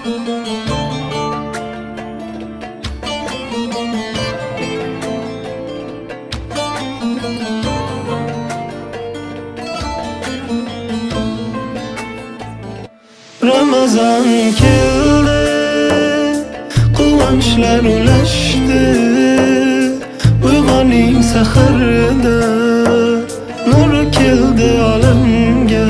Ramazan keldi, quvonchlar ulashdi. Uyg'oning saharda, nur keldi olamga.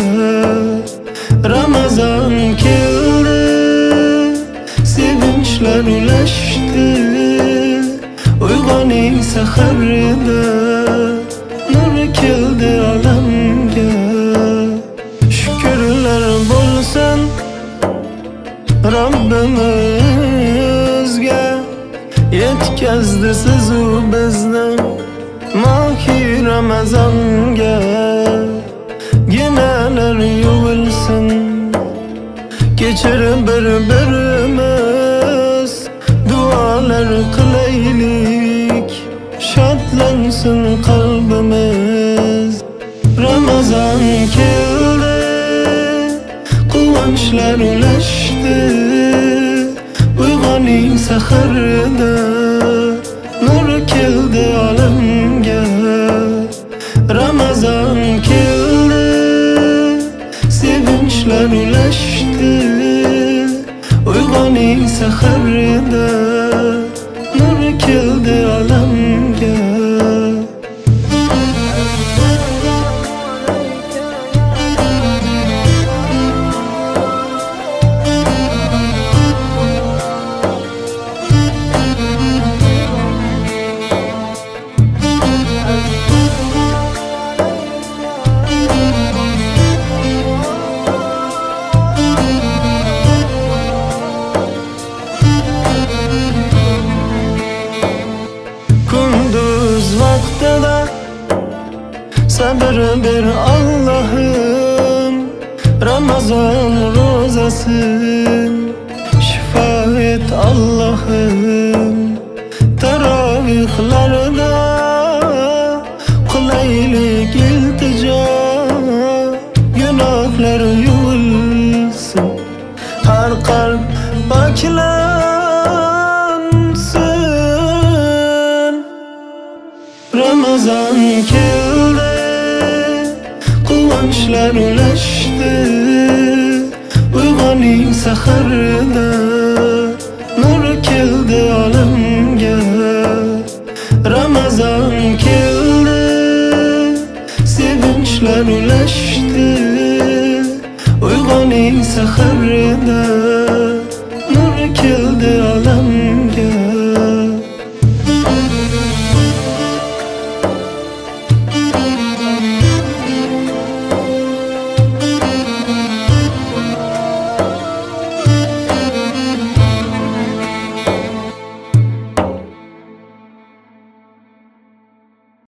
Ramazan keldi, sevinchlar ulashdi. Uyg'oning saharda, nur keldi olamga. Shukrlar bo'lsin Rabbimizga, yetkazdi sizu bizni mohi Ramazonga. Gunohlar yuvilsin, kechir bir-birimiz, duolar qilaylik, shodlansin qalbimiz. Ramazon keldi, quvonchlar ulashdi. Uyg'oning saharda, nur keldi olamga. Ramazon keldi, sevinchlar ulashdi. Uyg'oning saharda, nur keldi olamga. Kunduz vaqtida sabr ber Allohim, Ramazon ro'zasin shifo et Allohim. Tarovihlarda qulaylik iltijo, gunohlar yuvilsin, har qalb poklansin. Ramazon keldi, quvonchlar ulashdi. Uyg'oning saharda, nur keldi olamga. Ramazon keldi, sevinchlar ulashdi. Uyg'oning saharda,